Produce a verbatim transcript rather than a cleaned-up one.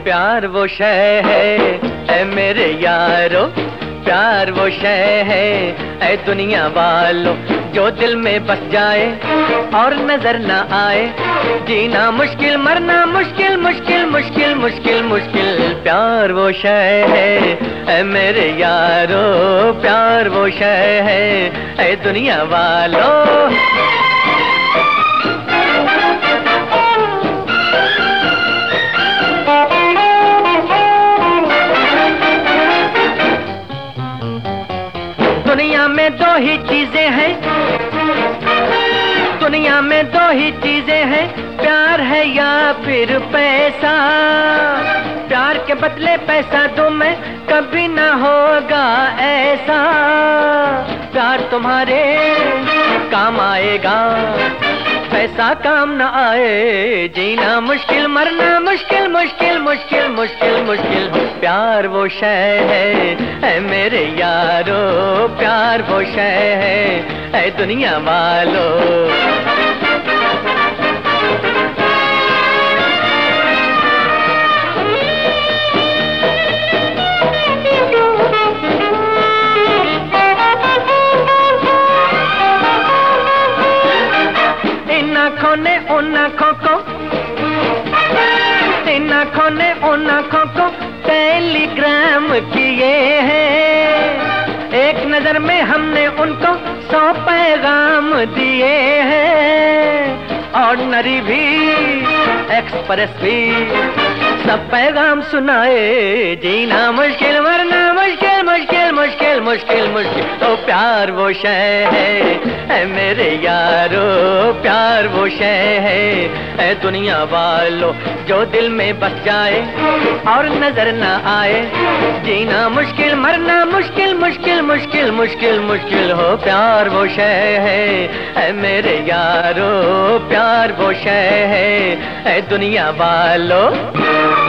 प्यार वो शय है ऐ मेरे यारो, प्यार वो शय है ऐ दुनिया वालों, जो दिल में बस जाए और नजर ना आए। जीना मुश्किल मरना मुश्किल मुश्किल मुश्किल मुश्किल मुश्किल, प्यार वो शय है ऐ मेरे यारो, प्यार वो शय है ऐ दुनिया वालों। दुनिया में दो ही चीजें हैं, दुनिया में दो ही चीजें हैं, प्यार है या फिर पैसा। प्यार के बदले पैसा दूं मैं, कभी ना होगा ऐसा। प्यार तुम्हारे काम आएगा, पैसा काम न आए। जीना मुश्किल मरना मुश्किल मुश्किल मुश्किल मुश्किल मुश्किल, प्यार वो शय है ऐ मेरे यारो, प्यार वो शय है ऐ दुनिया वालों। आँखों ने उन आँखों को, इन आँखों ने उन आँखों को टेलीग्राम किए हैं। एक नजर में हमने उनको सौ पैगाम दिए हैं। ऑर्डिनरी भी एक्सप्रेस भी सब पैगाम सुनाए। जीना मुश्किल मरना मुश्किल मुश्किल मुश्किल मुश्किल मुश्किल, तो प्यार वो शय है ऐ मेरे यारो, प्यार वो शय है ऐ दुनिया वालों, जो दिल में बस जाए और नजर ना आए। जीना मुश्किल मरना मुश्किल मुश्किल मुश्किल मुश्किल मुश्किल, हो प्यार वो शय है ऐ मेरे यारो, प्यार वो शय है ऐ दुनिया वालों।